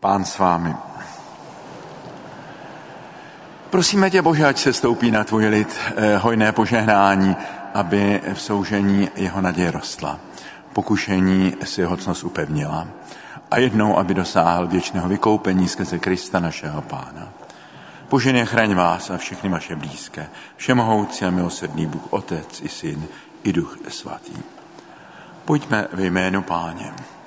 Pán s vámi. Prosíme tě, Bože, ať se stoupí na tvůj lid hojné požehnání, aby v soužení jeho naděje rostla, pokušení si jeho cnost upevnila a jednou, aby dosáhl věčného vykoupení skrze Krista našeho Pána. Poženej, chraň vás a všechny vaše blízké, všemohoucí a milosrdný Bůh, Otec i Syn i Duch Svatý. Pojďme ve jménu Páně.